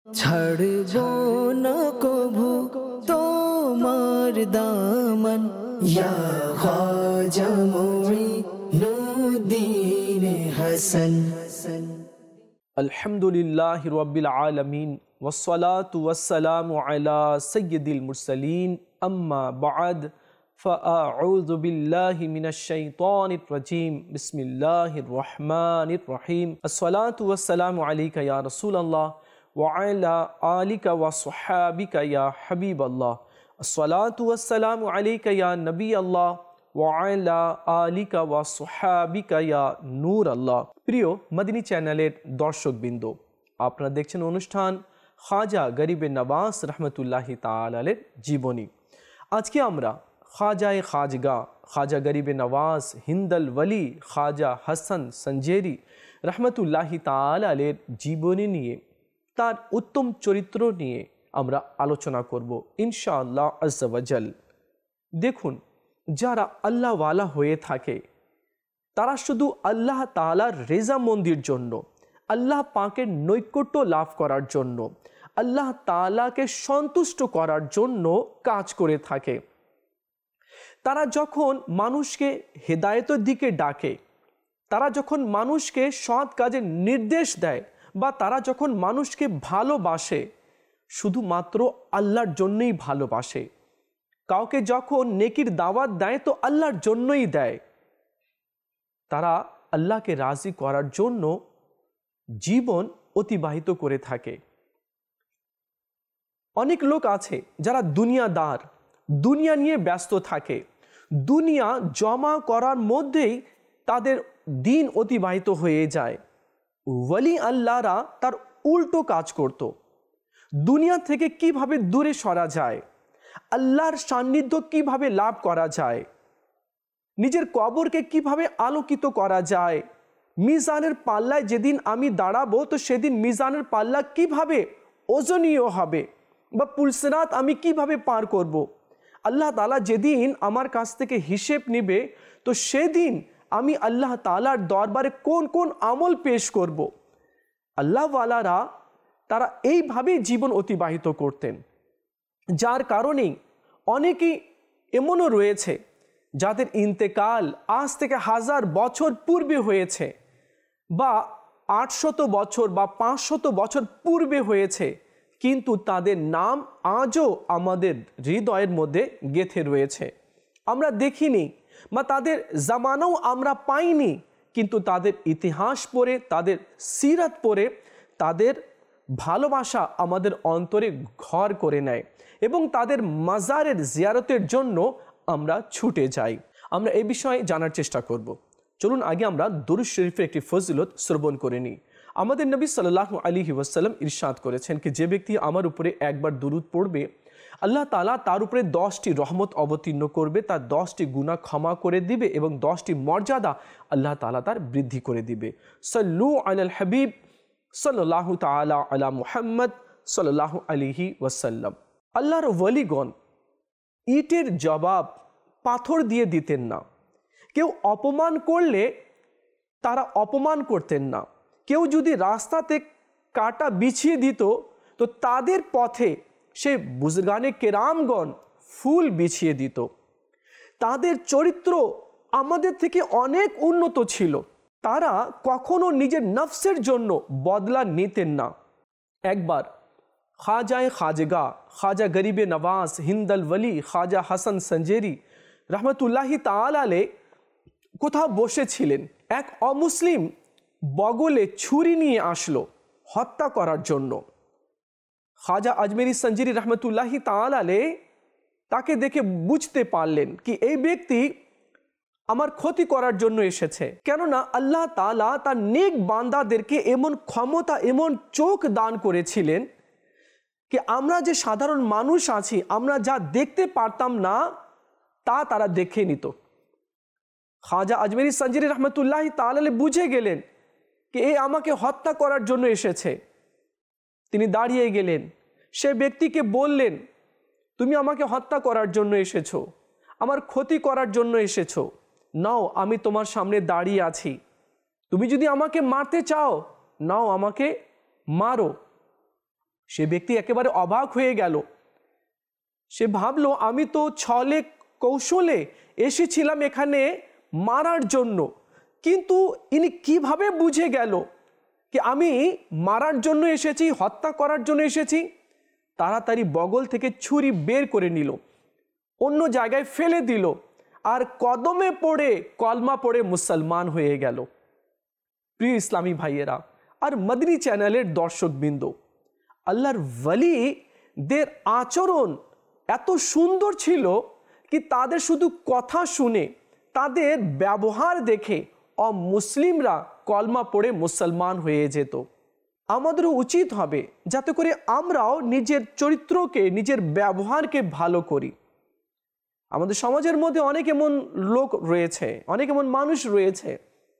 ছাড়বো না কভু তোমার দামন, ইয়া খাজা মুঈনুদ্দিন হাসান। আলহামদুলিল্লাহি রাব্বিল আলামিন ওয়াসসালাতু ওয়াসসালামু আলা সাইয়্যিদিল মুরসালিন, আম্মা বা'দ, ফাআউযু বিল্লাহি মিনাশ শাইতানির রাজীম। বিসমিল্লাহির রহমানির রহিম। আসসালাতু ওয়াসসালামু আলাইকা ইয়া রাসূলুল্লাহ ওয়া আলা আলিকা ওয়া সাহবিকা ইয়া হাবিবাল্লাহ। আসসালাতু ওয়াসসালামু আলাইকা ইয়া নবিয়াল্লাহ ওয়া আলা আলিকা ওয়া সাহবিকা ইয়া নূর আল্লাহ। প্রিয় মদিনী চ্যানেলের দর্শকবৃন্দ, আপনারা দেখছেন অনুষ্ঠান খাজা গরিবে নওয়াজ রহমতুল্লাহি তাআলা আলাইহির জীবনী। আজকে আমরা খাজায়ে খাজগা, খাজা গরিবে নওয়াজ হিন্দল ওয়ালি খাজা হাসান সঞ্জেরি রহমতুল্লাহি তাআলা আলাইহির জীবনী নিয়ে, তার উত্তম চরিত্র নিয়ে আমরা আলোচনা করব ইনশাআল্লাহ আজ্জা ওয়া জাল। দেখুন, যারা আল্লাহওয়ালা হয়ে থাকে তারা শুধু আল্লাহ তাআলার রেজামন্দির জন্য, আল্লাহ পাকের নৈকট্য লাভ করার জন্য, আল্লাহ তাআলাকে সন্তুষ্ট করার জন্য কাজ করে থাকে। তারা যখন মানুষকে হেদায়েতের দিকে ডাকে, তারা যখন মানুষকে সৎ কাজের নির্দেশ দেয়, বা তারা যখন মানুষকে ভালোবাসে, শুধুমাত্র আল্লাহর জন্যই ভালোবাসে। কাউকে যখন নেকির দাওয়াত দেয় তো আল্লাহর জন্যই দেয়। তারা আল্লাহকে রাজি করার জন্য জীবন অতিবাহিত করে থাকে। অনেক লোক আছে যারা দুনিয়াদার, দুনিয়া নিয়ে ব্যস্ত থাকে, দুনিয়া জমা করার মধ্যেই তাদের দিন অতিবাহিত হয়ে যায়। ওয়ালি আল্লাহরা তার উল্টো কাজ করত। দুনিয়া থেকে কিভাবে দূরে সরা যায়, আল্লাহর সান্নিধ্য কিভাবে লাভ করা যায়, নিজের কবরকে কিভাবে আলোকিত করা যায়, মিজানের পাল্লায় যেদিন আমি দাঁড়াবো তো সেদিন মিজানের পাল্লা কিভাবে ওজনীয় হবে, বা পুলসিরাত আমি কিভাবে পার করব। আল্লাহ তাআলা যেদিন আমার কাছ থেকে হিসেব নেবে তো সেদিন আমি আল্লাহ তাআলার দরবারে কোন কোন আমল পেশ করব। আল্লাহওয়ালারা তারা এইভাবেই জীবন অতিবাহিত করতেন। যার কারণে অনেকেই এমনও রয়েছে যাদের ইন্তেকাল আজ থেকে 1000 বছর পূর্বে হয়েছে, বা 800 বছর বা 500 বছর পূর্বে হয়েছে, কিন্তু তাদের নাম আজও আমাদের হৃদয়ের মধ্যে গেঁথে রয়েছে। আমরা দেখিনি বা তাদের জামানাও আমরা পাইনি, কিন্তু তাদের ইতিহাস পড়ে, তাদের সিরাত পড়ে, তাদের ভালোবাসা আমাদের অন্তরে ঘর করে নেয় এবং তাদের মাজারের জিয়ারতের জন্য আমরা ছুটে যাই। আমরা এই বিষয়ে জানার চেষ্টা করব। চলুন আগে আমরা দুরূদ শরীফের একটি ফজিলত শ্রবণ করে নিই। আমাদের নবী সাল্লাল্লাহু আলাইহি ওয়াসাল্লাম ইরশাদ করেছেন কি, যে ব্যক্তি আমার উপরে একবার দুরূদ পড়বে, আল্লাহ তাআলা তার উপরে 10টি রহমত অবতীর্ণ করবে, তার 10টি গুনাহ ক্ষমা করে দিবে এবং 10টি মর্যাদা আল্লাহ তাআলা তার বৃদ্ধি করে দিবে। সাল্লু আলাল হাবিব সাল্লাল্লাহু তাআলা আলা মুহাম্মদ সাল্লাল্লাহু আলাইহি ওয়াসাল্লাম। আল্লাহর ওয়ালিগণ ইটের জবাব পাথর দিয়ে দিতেন না। কেউ অপমান করলে তারা অপমান করতেন না। কেউ যদি রাস্তাতে কাঁটা বিছিয়ে দিত তো তাদের পথে সে বুজুর্গানে কেরামগণ ফুল বিছিয়ে দিত। তাদের চরিত্র আমাদের থেকে অনেক উন্নত ছিল। তারা কখনো নিজের নফসের জন্য বদলা নিতেন না। একবার খাজায়ে খাজগা, খাজা গরিবে নওয়াজ হিন্দল ওয়ালি খাজা হাসান সঞ্জেরি রহমতুল্লাহি তাআলা আলাইহি কোথাও বসেছিলেন। এক অমুসলিম বগলে ছুরি নিয়ে আসলো হত্যা করার জন্য। খাজা আজমেরি সঞ্জেরি রহমতুল্লাহি তাআলা আলাইহি তাকে দেখে বুঝতে পারলেন কি এই ব্যক্তি আমার ক্ষতি করার জন্য এসেছে। কেননা আল্লাহ তাআলা তার নেক বান্দাদেরকে এমন ক্ষমতা, এমন চোখ দান করেছিলেন কি আমরা যে সাধারণ মানুষ আছি, আমরা যা দেখতে পারতাম না তা তারা দেখে নিত। খাজা আজমেরি সঞ্জেরি রহমতুল্লাহি তাআলা আলাইহি বুঝে গেলেন কি এ আমাকে হত্যা করার জন্য এসেছে। তিনি দাঁড়িয়ে গেলেন, সে ব্যক্তিকে বললেন, তুমি আমাকে হত্যা করার জন্য এসেছো, আমার ক্ষতি করার জন্য এসেছো, নাও আমি তোমার সামনে দাঁড়িয়ে আছি, তুমি যদি আমাকে মারতে চাও নাও আমাকে মারো। সে ব্যক্তি একেবারে অবাক হয়ে গেল। সে ভাবলো, আমি তো ছলে কৌশলে এসেছিলাম এখানে মারার জন্য, কিন্তু ইনি কিভাবে বুঝে গেল কি আমি মারার জন্য এসেছি, হত্যা করার জন্য এসেছি? তাড়াতাড়ি বগল থেকে ছুরি বের করে নিল, অন্য জায়গায় ফেলে দিল, আর কদমে পড়ে কলমা পড়ে মুসলমান হয়ে গেল। প্রিয় ইসলামী ভাইয়েরা আর মদনী চ্যানেলের দর্শকবৃন্দ, আল্লাহর ওয়ালিদের আচরণ এত সুন্দর ছিল কি তাদের শুধু কথা শুনে, তাদের ব্যবহার দেখে অমুসলিমরা কলমা পড়ে মুসলমান হয়ে যেত। আমাদেরও উচিত হবে যাতে করে আমরাও নিজের চরিত্রকে, নিজের ব্যবহারকে ভালো করি। আমাদের সমাজের মধ্যে অনেক এমন লোক রয়েছে, অনেক এমন মানুষ রয়েছে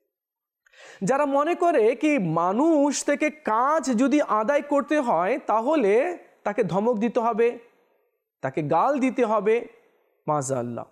যারা মনে করে কি মানুষ থেকে কাজ যদি আদায় করতে হয় তাহলে তাকে ধমক দিতে হবে, তাকে গাল দিতে হবে, মাযাল্লাহ,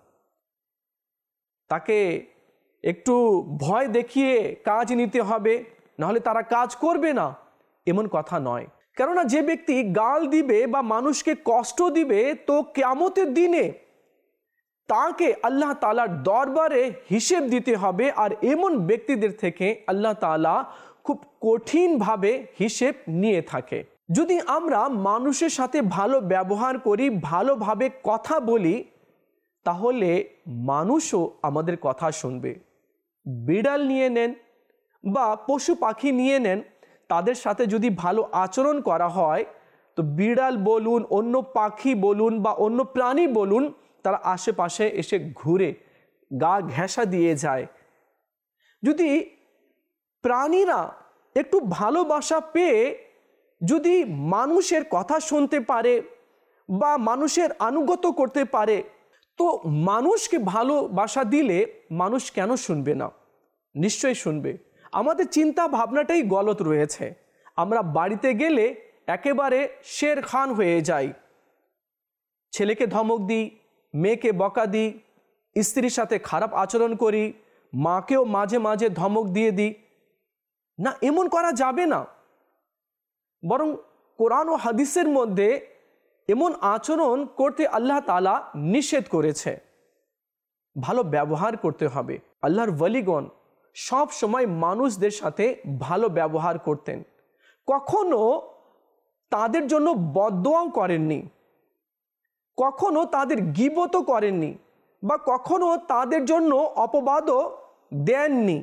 তাকে একটু ভয় দেখিয়ে কাজ নিতে হবে, নাহলে তারা কাজ করবে না। এমন কথা নয়। কেননা যে ব্যক্তি গাল দিবে বা মানুষকে কষ্ট দিবে, তো কিয়ামতের দিনে তাকে আল্লাহ তাআলার দরবারে হিসেব দিতে হবে। আর এমন ব্যক্তিদের থেকে আল্লাহ তাআলা খুব কঠিনভাবে হিসেব নিয়ে থাকে। যদি আমরা মানুষের সাথে ভালো ব্যবহার করি, ভালোভাবে কথা বলি, তাহলে মানুষও আমাদের কথা শুনবে। বিড়াল নিয়ে নেন বা পশু পাখি নিয়ে নেন, তাদের সাথে যদি ভালো আচরণ করা হয় তো বিড়াল বলুন, অন্য পাখি বলুন বা অন্য প্রাণী বলুন, তারা আশেপাশে এসে ঘুরে গা ঘেঁষা দিয়ে যায়। যদি প্রাণীরা একটু ভালোবাসা পেয়ে যদি মানুষের কথা শুনতে পারে বা মানুষের আনুগত্য করতে পারে, তো মানুষকে ভালোবাসা দিলে মানুষ কেন শুনবে না? নিশ্চয়ই শুনবে। আমাদের চিন্তা ভাবনাটাই গলত রয়েছে। আমরা বাড়িতে গেলে একেবারে শের খান হয়ে যাই, ছেলেকে ধমক দিই, মেয়েকে বকা দিই, স্ত্রীর সাথে খারাপ আচরণ করি, মাকেও মাঝে মাঝে ধমক দিয়ে দিই। না, এমন করা যাবে না। বরং কোরআন ও হাদিসের মধ্যে এমন আচরণ করতে আল্লাহ তাআলা নিষেধ করেছে। ভালো ব্যবহার করতে হবে। আল্লাহর ওয়ালিগণ সব সময় মানুষদের সাথে ভালো ব্যবহার করতেন, কখনো তাদের জন্য বদদোয়াও করেননি, কখনো তাদের গীবতও করেননি বা কখনো তাদের জন্য অপবাদও দেননি।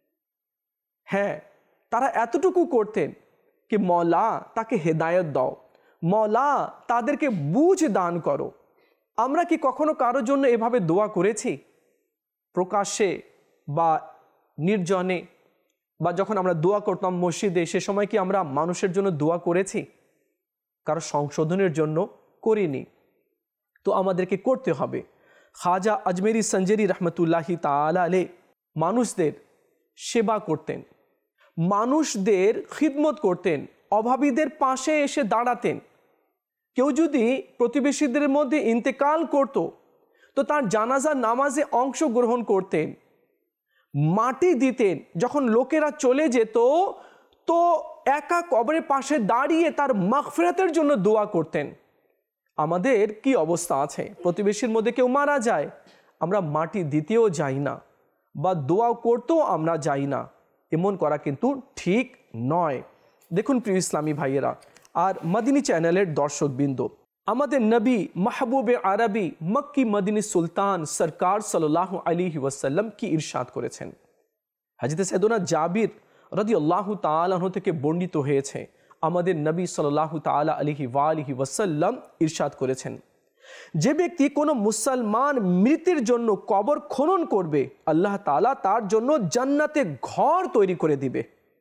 হ্যাঁ, তারা এতটুকু করতেন কি মওলা তাকে হেদায়েত দাও, মওলা তাদেরকে বুঝ দান করো। আমরা কি কখনো কারোর জন্য এভাবে দোয়া করেছি? প্রকাশ্যে বা নির্জনে, বা যখন আমরা দোয়া করতাম মসজিদে, সে সময় কি আমরা মানুষের জন্য দোয়া করেছি? কারো সংশোধনের জন্য করিনি। তো আমাদেরকে করতে হবে। খাজা আজমেরি সঞ্জেরি রহমতুল্লাহি তাআলা আলাইহি মানুষদের সেবা করতেন, মানুষদের খিদমত করতেন, অভাবীদের পাশে এসে দাঁড়াতেন। কেউ যদি প্রতিবেশীদের মধ্যে ইন্তেকাল করত তো তার জানাজা নামাজে অংশগ্রহণ করতেন, মাটি দিতেন। যখন লোকেরা চলে যেত তো একা কবরের পাশে দাঁড়িয়ে তার মাগফিরাতের জন্য দোয়া করতেন। আমাদের কি অবস্থা আছে? প্রতিবেশীর মধ্যে কেউ মারা যায়, আমরা মাটি দিতেও যাই না বা দোয়া করতেও আমরা যাই না। এমন করা কিন্তু ঠিক নয়। দেখুন প্রিয় ইসলামী ভাইয়েরা আর মদিনী চ্যানেলের দর্শকবৃন্দ, আমাদের নবী মাহবুবে আরবি মক্কি মদিনী সুলতান সরকার সাল্লাল্লাহু আলাইহি ওয়াসাল্লাম কি ইরশাদ করেছেন। হযরত সাইয়েদনা জাবির রাদিয়াল্লাহু তাআলা আনহু থেকে বর্ণিত হয়েছে, আমাদের নবী সাল্লাল্লাহু তাআলা আলাইহি ওয়াসাল্লাম ইরশাদ করেছেন, যে ব্যক্তি কোনো মুসলমান মৃতের জন্য কবর খনন করবে, আল্লাহ তাআলা তার জন্য জান্নাতে ঘর তৈরি করে দিবে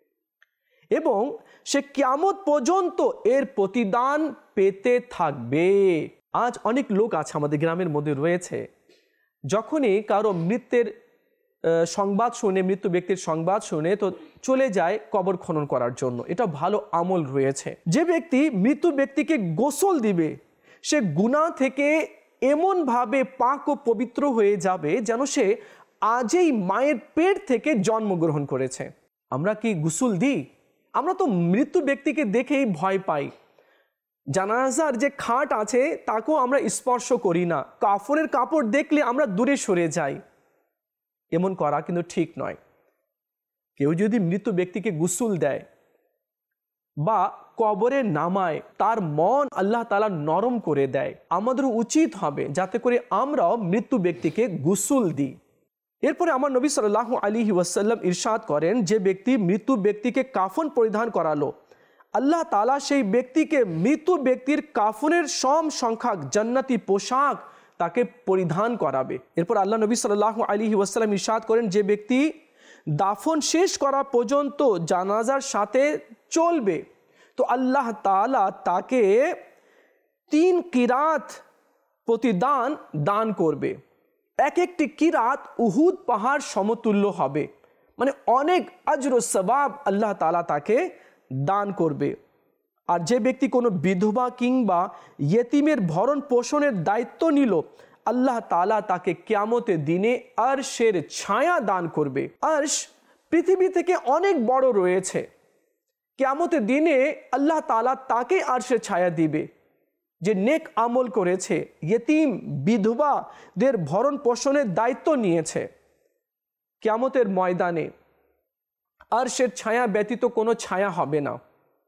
এবং সে কিয়ামত পর্যন্ত এর প্রতিদান পেতে থাকবে। আজ অনেক লোক আছে আমাদের গ্রামের মধ্যে রয়েছে, যখনই কারো মৃত্যুর সংবাদ শুনে, মৃত্যু ব্যক্তির সংবাদ শুনে তো চলে যায় কবর খনন করার জন্য। এটা ভালো আমল রয়েছে। যে ব্যক্তি মৃত্যু ব্যক্তিকে গোসল দিবে, সে গুনাহ থেকে এমনভাবে পাক ও পবিত্র হয়ে যাবে যেন সে আজই মায়ের পেট থেকে জন্মগ্রহণ করেছে। আমরা কি গোসল দিই? আমরা তো মৃত্যু ব্যক্তিকে দেখেই ভয় পাই। জানাজার যে খাট আছে তাকেও আমরা স্পর্শ করি না, কাফনের কাপড় দেখলে আমরা দূরে সরে যাই। এমন করা কিন্তু ঠিক নয়। কেউ যদি মৃত ব্যক্তিকে গোসল দেয় বা কবরে নামায়, তার মন আল্লাহ তাআলা নরম করে দেয়। আমাদের উচিত হবে যাতে করে আমরাও মৃত্যু ব্যক্তিকে গোসল দিই। এরপরে আমার নবী সাল্লাল্লাহু আলাইহি ওয়াসাল্লাম ইরশাদ করেন, যে ব্যক্তি মৃত্যু ব্যক্তিকে কাফন পরিধান করালো, আল্লাহ তাআলা সেই ব্যক্তিকে মৃত্যু ব্যক্তির কাফনের সম সংখ্যক জান্নাতি পোশাক তাকে পরিধান করাবে। এরপর আল্লাহ নবী সাল্লাল্লাহু আলাইহি ওয়াসাল্লাম ইরশাদ করেন, যে ব্যক্তি দাফন শেষ করা পর্যন্ত জানাজার সাথে চলবে, তো আল্লাহ তাআলা তাকে 3 কিরাত প্রতিদান দান করবে। এক একটি কিরাত উহুদ পাহাড় সমতুল্য হবে, মানে অনেক আজর ও সওয়াব আল্লাহ তাআলা তাকে দান করবে। আর যে ব্যক্তি কোনো বিধবা কিংবা ইয়েতিমের ভরণ পোষণের দায়িত্ব নিল, আল্লাহ তাআলা তাকে কিয়ামতের দিনে আরশের ছায়া দান করবে। আরশ পৃথিবী থেকে অনেক বড় রয়েছে। কিয়ামতের দিনে আল্লাহ তাআলা তাকে আরশের ছায়া দিবে যে নেক আমল করেছে, ইয়েতিম বিধবাদের ভরণ পোষণের দায়িত্ব নিয়েছে। কিয়ামতের ময়দানে আরশের ছায়া ব্যতীত কোনো ছায়া হবে না,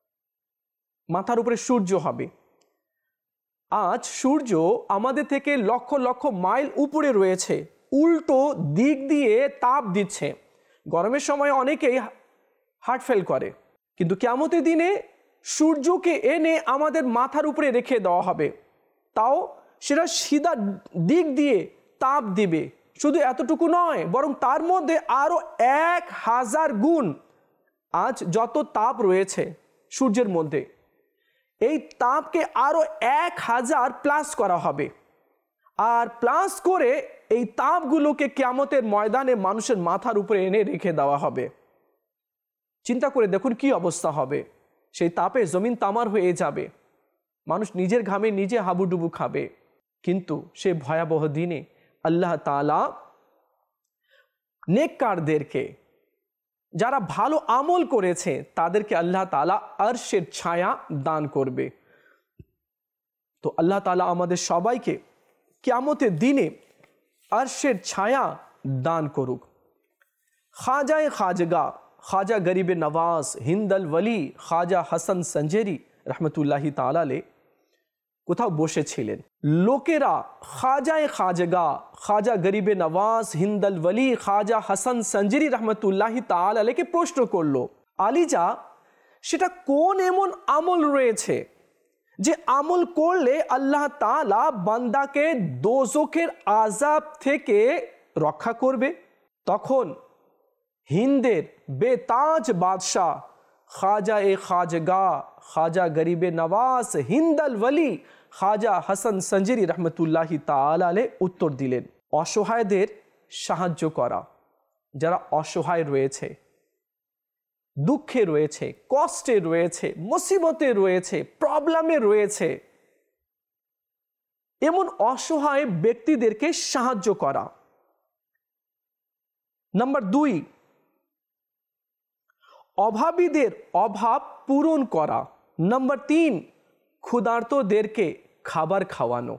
মাথার উপরে সূর্য হবে। আজ সূর্য আমাদের থেকে লক্ষ লক্ষ মাইল উপরে রয়েছে, উল্টো দিক দিয়ে তাপ দিচ্ছে। গরমের সময় অনেকেই হার্ট ফেল করে, কিন্তু কিয়ামতের দিনে সূর্যকে এনে আমাদের মাথার উপরে রেখে দেওয়া হবে, তাও সেটা সিধা দিক দিয়ে তাপ দিবে। শুধু এতটুকু নয়, বরং তার মধ্যে আরো 1000 গুণ আজ যত তাপ রয়েছে সূর্যের মধ্যে, এই তাপকে আরো 1000 প্লাস করা হবে। আর প্লাস করে এই তাপগুলোকে কিয়ামতের ময়দানে মানুষের মাথার উপরে এনে রেখে দেওয়া হবে। চিন্তা করে দেখুন কি অবস্থা হবে। সেই তাপে জমিন তামার হয়ে যাবে, মানুষ নিজের ঘামে নিজে হাবুডুবু খাবে। কিন্তু সে ভয়াবহ দিনে আল্লাহ তাআলা নেককারদেরকে, যারা ভালো আমল করেছে, তাদেরকে আল্লাহ তাআলা আরশের ছায়া দান করবে। তো আল্লাহ তাআলা আমাদের সবাইকে কিয়ামতের দিনে আরশের ছায়া দান করুক। খাজায়ে খাজগা, খাজা গরিবে নওয়াজ হিন্দাল ওয়ালি খাজা হাসান সঞ্জেরি রহমতুল্লাহি তাআলা আলাইহি কোথাও বসেছিলেন। লোকেরা খাজায়ে খাজগা, খাজা গরিবে নওয়াজ হিন্দাল ওয়ালি খাজা হাসান সঞ্জেরি রহমতুল্লাহি তাআলা আলাইহিকে প্রশ্ন করলো, আলিজা, সেটা কোন এমন আমল রয়েছে যে আমল করলে আল্লাহ তাআলা বান্দাকে দোজখের আযাব থেকে রক্ষা করবে? তখন হিন্দের বেতাজ বাদশাহ খাজা এ খাজগা, খাজা গরিবে নওয়াজ হিন্দাল ওয়ালি খাজা হাসান সঞ্জেরি রহমতুল্লাহি তাআলা আলাইহি উত্তর দিলেন, অসহায়দের সাহায্য করা, যারা অসহায় রয়েছে, দুঃখে রয়েছে, কষ্টে রয়েছে, মুসিবতে রয়েছে, প্রবলেমে রয়েছে, এমন অসহায় ব্যক্তিদেরকে সাহায্য করা। নাম্বার 2, অভাবীদের অভাব পূরণ করা। নাম্বার 3, ক্ষুধার্তদেরকে খাবার খাওয়ানো।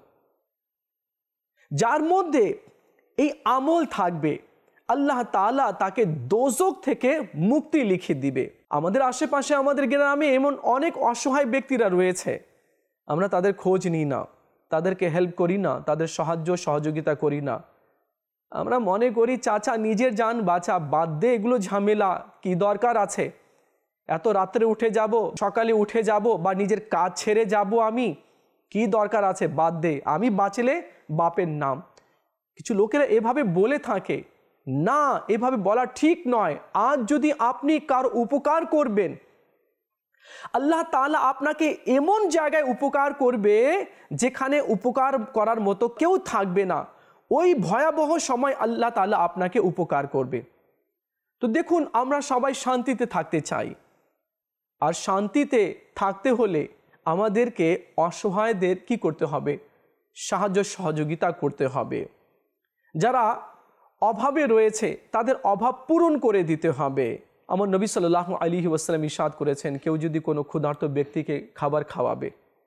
যার মধ্যে এই আমল থাকবে, আল্লাহ তাআলা তাকে দোজখ থেকে মুক্তি লিখে দিবে। আমাদের আশেপাশে, আমাদের গ্রামে এমন অনেক অসহায় ব্যক্তিরা রয়েছে, আমরা তাদের খোঁজ নিই না, তাদেরকে হেল্প করি না, তাদের সাহায্য সহযোগিতা করি না। আমরা মনে করি চাচা নিজের জান বাঁচা, বাদ দে এগুলো ঝামেলা, কি দরকার আছে, এত রাত্রে উঠে যাব, সকালে উঠে যাব, বা নিজের কাজ ছেড়ে যাব, আমি কি দরকার আছে, বাদ দে, আমি বাঁচলে বাপের নাম। কিছু লোকেরা এভাবে বলে থাকে, না, এভাবে বলা ঠিক নয়। আজ যদি আপনি কার উপকার করবেন, আল্লাহ তাআলা আপনাকে এমন জায়গায় উপকার করবে যেখানে উপকার করার মতো কেউ থাকবে না। ওই ভয়াবহ সময় আল্লাহ তাআলা আপনাকে উপকার করবে। তো দেখুন, আমরা সবাই শান্তিতে থাকতে চাই, আর শান্তিতে থাকতে হলে আমাদেরকে অসহায়দের কি করতে হবে? সাহায্য সহযোগিতা করতে হবে। যারা অভাবে রয়েছে তাদের অভাব পূরণ করে দিতে হবে। আমার নবী সাল্লাল্লাহু আলাইহি ওয়াসাল্লাম ইরশাদ করেছেন, কেউ যদি কোনো ক্ষুধার্ত ব্যক্তিকে খাবার খাওয়াবে,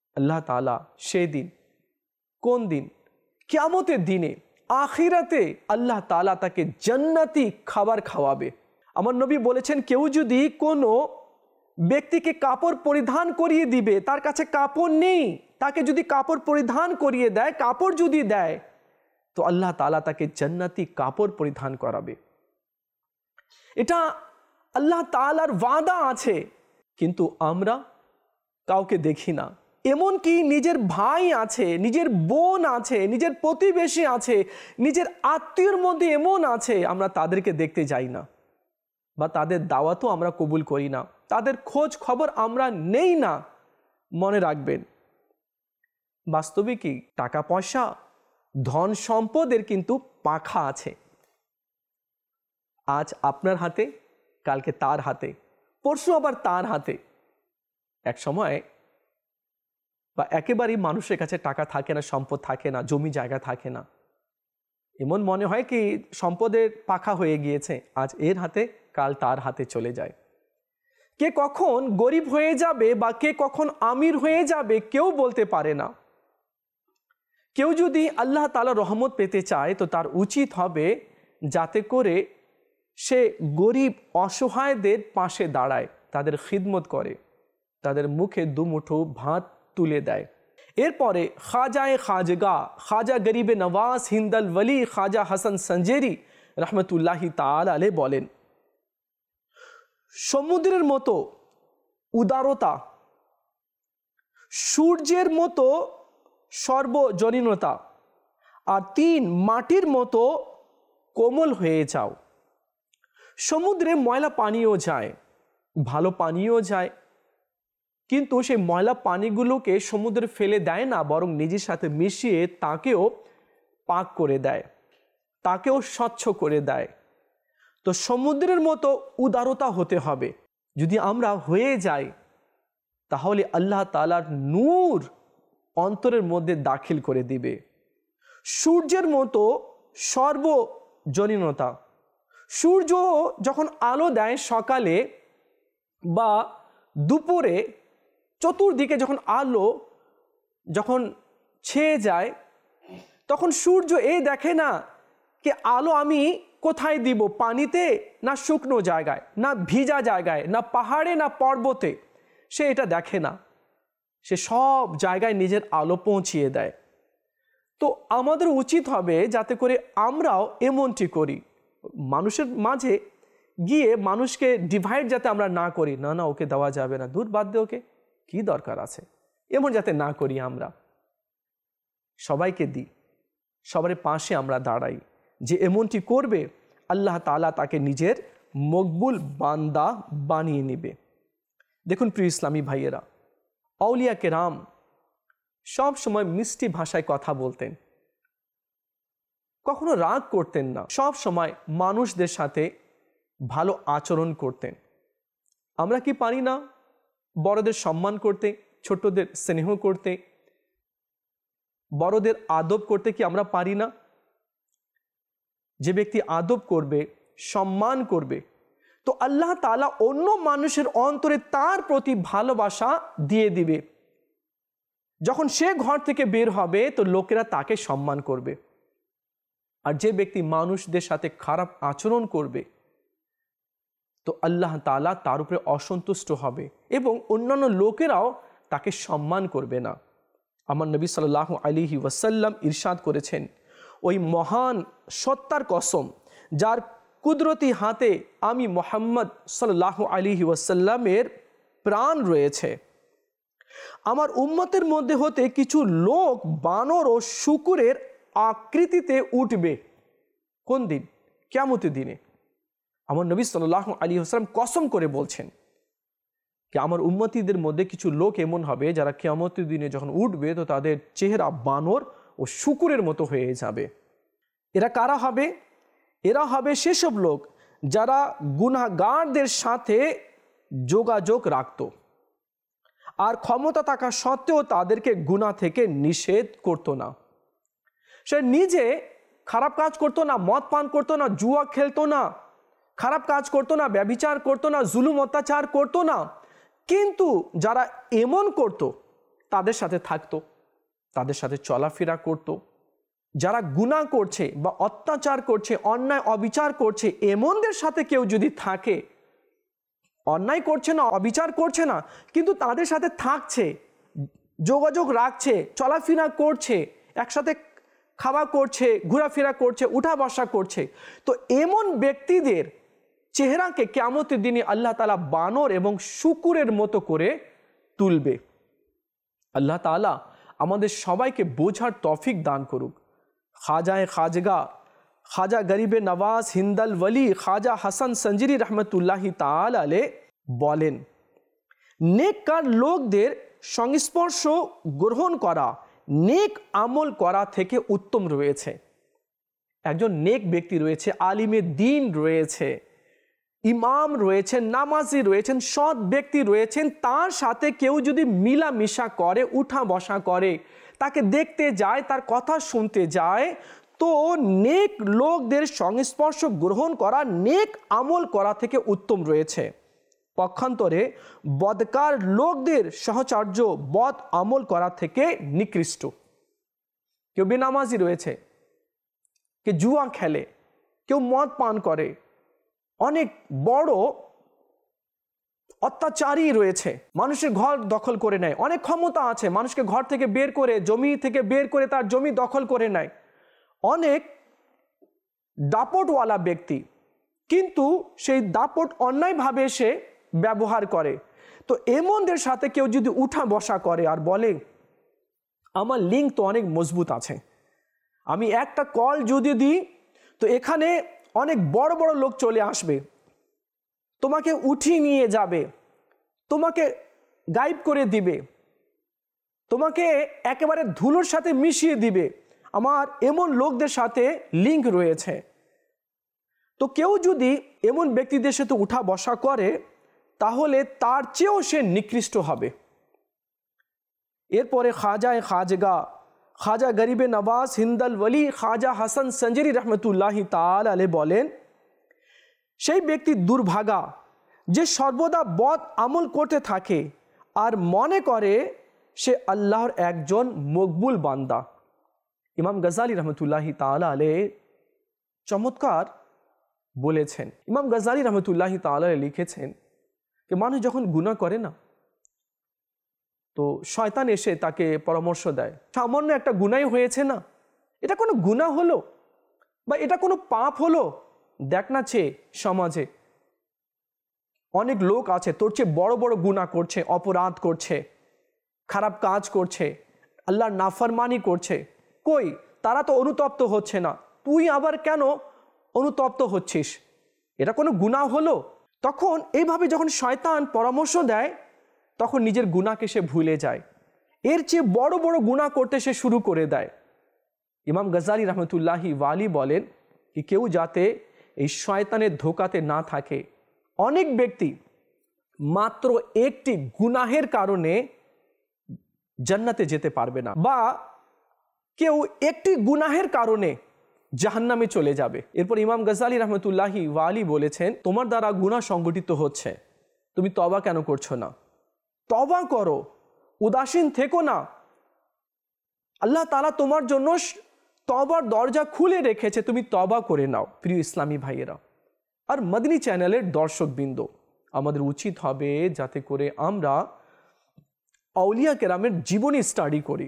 আল্লাহ তাআলা সেদিন, কোন দিন? কিয়ামতের দিনে, আখিরাতে আল্লাহ তাআলা তাকে জান্নাতি খাবার খাওয়াবে। আমার নবী বলেছেন, কেউ যদি কোনো ব্যক্তিকে কাপড় পরিধান করিয়ে দিবে, তার কাছে কাপড় নেই, তাকে যদি কাপড় পরিধান করিয়ে দেয়, কাপড় যদি দেয়, তো আল্লাহ তাআলা তাকে জান্নাতি কাপড় পরিধান করাবে। এটা আল্লাহ তাআলার ওয়াদা আছে, কিন্তু আমরা কাউকে দেখি না। এমনকি নিজের ভাই আছে, নিজের বোন আছে, নিজের প্রতিবেশী আছে, নিজের আত্মীয়র মধ্যে এমন আছে, আমরা তাদেরকে দেখতে যাই না, বা তাদের দাওয়াতও আমরা কবুল করি না, তাদের খোঁজ খবর আমরা নেই না। মনে রাখবেন, বাস্তবে কি টাকা পয়সা, ধন সম্পদের কিন্তু পাখা আছে। আজ আপনার হাতে, কালকে তার হাতে, পরশু আবার তার হাতে। এক সময় বা একেবারেই মানুষের কাছে টাকা থাকে না, সম্পদ থাকে না, জমি জায়গা থাকে না। এমন মনে হয় কি সম্পদের পাখা হয়ে গিয়েছে, আজ এর হাতে, কাল তার হাতে চলে যায়। কে কখন গরিব হয়ে যাবে বা কে কখন আমির হয়ে যাবে কেউ বলতে পারে না। কেউ যদি আল্লাহ তাআলা রহমত পেতে চায়, তো তার উচিত হবে যাতে করে সে গরিব অসহায়দের পাশে দাঁড়ায়, তাদের খিদমত করে, তাদের মুখে দুমুঠো ভাত তুলে দেয়। এরপরে খাজায়ে খাজগা, খাজা গরিবে নওয়াজ হিন্দল ওয়ালি খাজা হাসান সঞ্জেরি রহমতুল্লাহি তাআলা আলাইহি বলেন, সমুদ্রের মতো উদারতা, সূর্যের মতো সর্বজনীনতা, আর 3 মাটির মতো কোমল হয়ে যাও। সমুদ্রে ময়লা পানিও যায়, ভালো পানিও যায়, কিন্তু সেই ময়লা পানিগুলোকে সমুদ্রে ফেলে দেয় না, বরং নিজের সাথে মিশিয়ে তাকেও পাক করে দেয়, তাকেও স্বচ্ছ করে দেয়। তো সমুদ্রের মতো উদারতা হতে হবে। যদি আমরা হয়ে যাই, তাহলে আল্লাহ তাআলার নূর অন্তরের মধ্যে দাখিল করে দিবে। সূর্যের মতো সর্বজনীনতা, সূর্য যখন আলো দেয় সকালে বা দুপুরে, চতুর্দিকে যখন আলো যখন ছেয়ে যায়, তখন সূর্য দেখে না কি আলো আমি কোথায় দিব, পানিতে না শুকনো জায়গায়, না ভিজা জায়গায়, না পাহাড়ে না পর্বতে, সে এটা দেখে না। সে সব জায়গায় নিজের আলো পৌঁছিয়ে দেয়। তো আমাদের উচিত হবে যাতে করে আমরাও এমনটি করি, মানুষের মাঝে গিয়ে মানুষকে ডিভাইড যাতে আমরা না করি, না না ওকে দেওয়া যাবে না, দূর বাদ দে, ওকে কি দরকার আছে, এমন যাতে না করি। আমরা সবাইকে দিই, সবার পাশে আমরা দাঁড়াই। যে এমনটি করবে, আল্লাহ তাআলা তাকে নিজের মকবুল বান্দা বানিয়ে নেবে। দেখুন প্রিয় ইসলামী ভাইয়েরা, আউলিয়া কেরাম সব সময় মিষ্টি ভাষায় কথা বলতেন, কখনো রাগ করতেন না, সব সময় মানুষদের সাথে ভালো আচরণ করতেন। আমরা কি পারি না বড়দের সম্মান করতে, ছোটদের স্নেহ করতে, বড়দের আদব করতে? কি আমরা পারি না? যে ব্যক্তি আদব করবে, সম্মান করবে, তো আল্লাহ তাআলা অন্য মানুষের অন্তরে তার প্রতি ভালোবাসা দিয়ে দিবে। যখন সে ঘর থেকে বের হবে, তো লোকেরা তাকে সম্মান করবে। আর যে ব্যক্তি মানুষদের সাথে খারাপ আচরণ করবে, তো আল্লাহ তাআলা তার উপরে অসন্তুষ্ট হবে এবং অন্যান্য লোকেরাও তাকে সম্মান করবে না। আমার নবী সাল্লাল্লাহু আলাইহি ওয়াসাল্লাম ইরশাদ করেছেন, ওই মহান সত্তার কসম যার কুদরতি হাতে আমি মুহাম্মদ সাল্লাল্লাহু আলাইহি ওয়াসাল্লামের প্রাণ রয়েছে, আমার উম্মতের মধ্যে হতে কিছু লোক বানর ও শূকরের আকৃতিতে উঠবে। কোন দিন? কিয়ামতের দিনে। আমার নবী সাল্লাল্লাহু আলাইহি ওয়াসাল্লাম কসম করে বলছেন কি আমার উম্মতীদের মধ্যে কিছু লোক এমন হবে যারা কিয়ামতের দিনে যখন উঠবে, তো তাদের চেহারা বানর ও শূকরের মতো হয়ে যাবে। এরা কারা হবে? এরা হবে সেসব লোক যারা গুনাহগারদের সাথে যোগাযোগ রাখত, আর ক্ষমতা থাকা সত্ত্বেও তাদেরকে গুনাহ থেকে নিষেধ করত না। সে নিজে খারাপ কাজ করতো না, মদ পান করতো না, জুয়া খেলতো না, খারাপ কাজ করতো না, ব্যভিচার করতো না, জুলুম অত্যাচার করতো না, কিন্তু যারা এমন করত, তাদের সাথে থাকতো, তাদের সাথে চলাফেরা করত। যারা গুনাহ করছে বা অত্যাচার করছে, অন্যায় অবিচার করছে, এমনদের সাথে কেউ যদি থাকে, অন্যায় করছে না, অবিচার করছে না, কিন্তু তাদের সাথে থাকছে, যোগাযোগ রাখছে, চলাফেরা করছে, একসাথে খাওয়া করছে, ঘোরাফেরা করছে, উঠা বসা করছে, তো এমন ব্যক্তিদের চেহারাকে কিয়ামতের দিনে আল্লাহ তাআলা বানর এবং শূকরের মতো করে তুলবে। আল্লাহ তাআলা আমাদের সবাইকে বোঝার তৌফিক দান করুক। খাজায়ে খাজগা, খাজা গরিবে নওয়াজ হিন্দাল ওয়ালি খাজা হাসান সঞ্জরি রহমতুল্লাহি তাআলা আলাইহি বলেন, নেককার লোকদের সংস্পর্শ গ্রহণ করা নেক আমল করা থেকে উত্তম রয়েছে। একজন নেক ব্যক্তি রয়েছে, আলিমে দ্বীন রয়েছে, ইমাম রয়েছেন, নামাজি রয়েছেন, সৎ ব্যক্তি রয়েছেন, তার সাথে কেউ যদি মিলামিশা করে, উঠা বসা করে, তাকে দেখতে যায়, তার কথা শুনতে যায়, তো নেক লোকদের সংস্পর্শ গ্রহণ করা নেক আমল করা থেকে উত্তম রয়েছে। পক্ষান্তরে বদকার লোকদের সহচর্য বদ আমল করা থেকে নিকৃষ্ট। কেউ বেনামাজি রয়েছে, কেউ জুয়া খেলে, কেউ মদ পান করে, অনেক বড় অত্যাচারী রয়েছে, মানুষের ঘর দখল করে নেয়, অনেক ক্ষমতা আছে, মানুষকে ঘর থেকে বের করে, জমি থেকে বের করে তার জমি দখল করে নেয়, অনেক দাপটওয়ালা ব্যক্তি, কিন্তু সেই দাপট অন্যায়ভাবে সে ব্যবহার করে। তো এমনদের সাথে কেউ যদি উঠা বসা করে আর বলে আমার লিঙ্ক তো অনেক মজবুত আছে, আমি একটা কল যদি দিই তো এখানে অনেক বড় বড় লোক চলে আসবে, তোমাকে উঠিয়ে নিয়ে যাবে, তোমাকে গায়েব করে দিবে, তোমাকে একেবারে ধুলোর সাথে মিশিয়ে দিবে, আমার এমন লোকদের সাথে লিঙ্ক রয়েছে। তো কেউ যদি এমন ব্যক্তিদের সাথে উঠা বসা করে তাহলে তার চেয়েও সে নিকৃষ্ট হবে। এরপরে খাজায়ে খাজগা, খাজা গরিবে নওয়াজ হিন্দাল ওয়ালি খাজা হাসান সঞ্জরি রহমতুল্লাহি তাআলা আলাইহি বলেন, সেই ব্যক্তি দুর্ভাগা যে সর্বদা বদ আমল করতে থাকে আর মনে করে সে আল্লাহর একজন মকবুল বান্দা। ইমাম গজালি রহমতুল্লাহি তাআলা আলাইহি চমৎকার বলেছেন। ইমাম গজালি রহমতুল্লাহি তাআলা আলাইহি লিখেছেন যে মানুষ যখন গুনাহ করে না, তো শয়তান এসে তাকে পরামর্শ দেয়, সামান্য একটা গুনাহ হয়েছে না, এটা কোনো গুনাহ হলো বা এটা কোনো পাপ হলো? দেখ না সমাজে অনেক লোক আছে তোর চেয়ে বড় বড় গুনাহ করছে, অপরাধ করছে, খারাপ কাজ করছে, আল্লাহর নাফরমানি করছে, কই তারা তো অনুতপ্ত হচ্ছে না, তুই আবার কেন অনুতপ্ত হচ্ছিস? এটা কোনো গুনাহ হলো? তখন এইভাবে যখন শয়তান পরামর্শ দেয় তখন নিজের গুনাহকে সে ভুলে যায়, এর চেয়ে বড় বড় গুনাহ করতে সে শুরু করে দেয়। ইমাম গজালি রহমতুল্লাহি ওয়ালি বলেন কি কেউ যাতে এই শয়তানের ধোকাতে না থাকে। অনেক ব্যক্তি মাত্র একটি গুনাহের কারণে জান্নাতে যেতে পারবে না, বা কেউ একটি গুনাহের কারণে জাহান্নামে চলে যাবে। এরপর ইমাম গজালি রহমতুল্লাহি ওয়ালি বলেছেন, তোমার দ্বারা গুনাহ সংগঠিত হচ্ছে, তুমি তওবা কেন করছো না? তওবা করো, উদাসীন থেকো না। আল্লাহ তাআলা তোমার জন্য তওবার দরজা খুলে রেখেছে, তুমি তওবা করে নাও। প্রিয় ইসলামী ভাইয়েরা আর মদনী চ্যানেলের দর্শকবৃন্দ, আমাদের উচিত হবে যাতে করে আমরা আউলিয়া কেরামের জীবনী স্টাডি করি,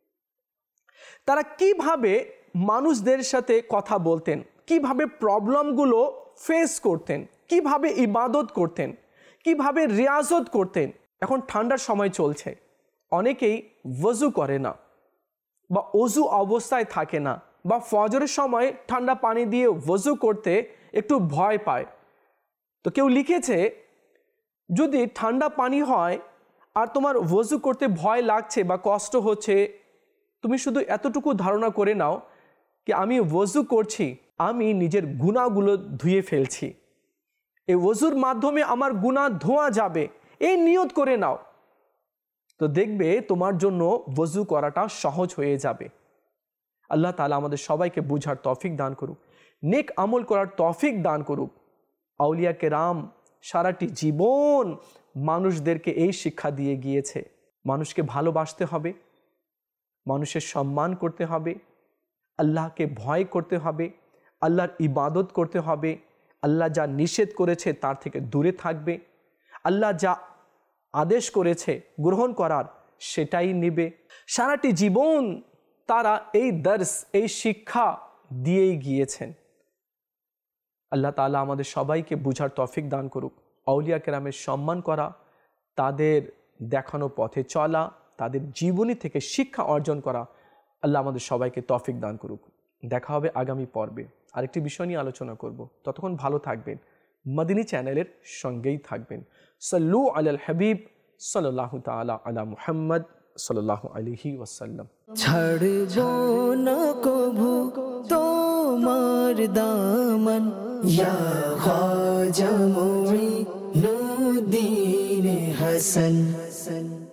তারা কিভাবে মানুষদের সাথে কথা বলতেন, কিভাবে প্রবলেমগুলো ফেস করতেন, কিভাবে ইবাদত করতেন, কিভাবে রিয়াজত করতেন। এখন ঠান্ডার সময় চলছে, অনেকেই ওযু করে না বা ওযু অবস্থায় থাকে না, বা ফজরের সময় ঠান্ডা পানি দিয়ে ওযু করতে একটু ভয় পায়। তো কেউ লিখেছে, যদি ঠান্ডা পানি হয় আর তোমার ওযু করতে ভয় লাগছে বা কষ্ট হচ্ছে, তুমি শুধু এতটুকু ধারণা করে নাও কি আমি ওযু করছি, আমি নিজের গুনাহগুলো ধুয়ে ফেলছি, এই ওযুর মাধ্যমে আমার গুনাহ ধোয়া যাবে, এই নিয়ত করে নাও। তো দেখবে তোমার জন্য ওযু করাটা সহজ হয়ে যাবে। আল্লাহ তাআলা আমাদের সবাইকে বুঝার তৌফিক দান করুক, নেক আমল করার তৌফিক দান করুক। আউলিয়া কেরাম সারাটি জীবন মানুষদেরকে এই শিক্ষা দিয়ে গিয়েছে। মানুষকে ভালোবাসতে হবে, মানুষের সম্মান করতে হবে, আল্লাহকে ভয় করতে হবে, আল্লাহর ইবাদত করতে হবে, আল্লাহ যা নিষেধ করেছে তার থেকে দূরে থাকবে, আল্লাহ যা আদেশ করেছে গ্রহণ করার সেটাই নেবে। সারাটি জীবন তারা এই দর্স, এই শিক্ষা দিয়েই গিয়েছেন। আল্লাহ তাআলা আমাদের সবাইকে বুঝার তৌফিক দান করুক। আউলিয়া কেরামের সম্মান করা, তাদের দেখানো পথে চলা, তাদের জীবনী থেকে শিক্ষা অর্জন করা, আল্লাহ আমাদের সবাইকে তৌফিক দান করুক। দেখা হবে আগামী পর্বে, আরেকটি বিষয় নিয়ে আলোচনা করব। ততক্ষণ ভালো থাকবেন, মদিনী চ্যানেলের সঙ্গেই থাকবেন। সাল্লু আলাল হাবিব সাল্লাল্লাহু তাআলা আলা মুহাম্মদ সাল্লাল্লাহু আলাইহি ওয়াসাল্লাম। ছাড়বো না কভু তোমার দামন, ইয়া খাজা মুঈনুদ্দিন হাসান।